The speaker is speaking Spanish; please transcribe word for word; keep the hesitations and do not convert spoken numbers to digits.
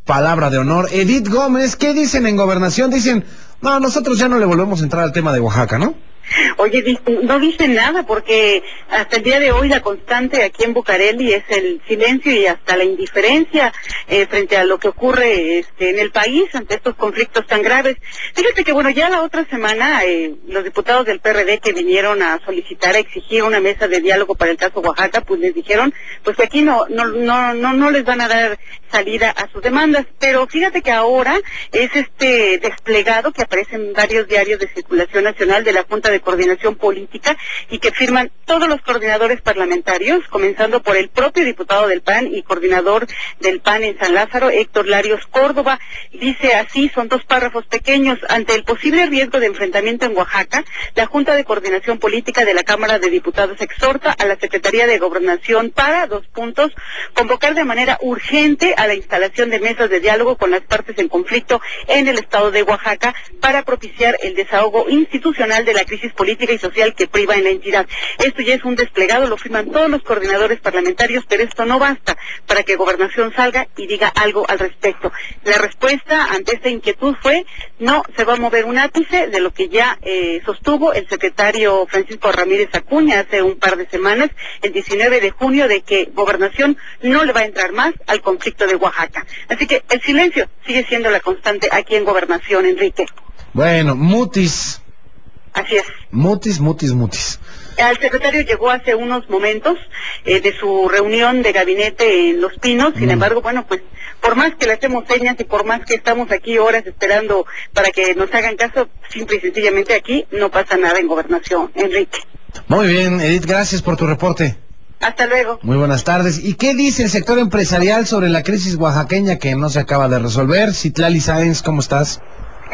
palabra de honor. Edith Gómez, ¿qué dicen en Gobernación? Dicen, no, nosotros ya no le volvemos a entrar al tema de Oaxaca, ¿no? Oye, no dicen nada porque hasta el día de hoy la constante aquí en Bucareli es el silencio y hasta la indiferencia eh, frente a lo que ocurre este, en el país ante estos conflictos tan graves. Fíjate que bueno, ya la otra semana eh, los diputados del P R D que vinieron a solicitar, a exigir una mesa de diálogo para el caso Oaxaca, pues les dijeron pues que aquí no no no no no les van a dar salida a sus demandas, pero fíjate que ahora es este desplegado que aparece en varios diarios de circulación nacional de la Junta de Coordinación Política y que firman todos los coordinadores parlamentarios, comenzando por el propio diputado del P A N y coordinador del P A N en San Lázaro, Héctor Larios Córdoba. Dice así, son dos párrafos pequeños: ante el posible riesgo de enfrentamiento en Oaxaca, la Junta de Coordinación Política de la Cámara de Diputados exhorta a la Secretaría de Gobernación para, dos puntos, convocar de manera urgente a la instalación de mesas de diálogo con las partes en conflicto en el estado de Oaxaca para propiciar el desahogo institucional de la crisis política y social que priva en la entidad. Esto ya es un desplegado, lo firman todos los coordinadores parlamentarios, pero esto no basta para que Gobernación salga y diga algo al respecto. La respuesta ante esta inquietud fue: no se va a mover un ápice de lo que ya eh, sostuvo el secretario Francisco Ramírez Acuña hace un par de semanas, el diecinueve de junio, de que Gobernación no le va a entrar más al conflicto de Oaxaca. Así que el silencio sigue siendo la constante aquí en Gobernación, Enrique. Bueno, mutis. Así es. Mutis, mutis, mutis. El secretario llegó hace unos momentos eh, de su reunión de gabinete en Los Pinos, sin mm. embargo, bueno, pues por más que le hacemos señas y por más que estamos aquí horas esperando para que nos hagan caso, simple y sencillamente aquí no pasa nada en Gobernación, Enrique. Muy bien, Edith, gracias por tu reporte. Hasta luego. Muy buenas tardes. ¿Y qué dice el sector empresarial sobre la crisis oaxaqueña que no se acaba de resolver? Citlali Sáenz, ¿cómo estás?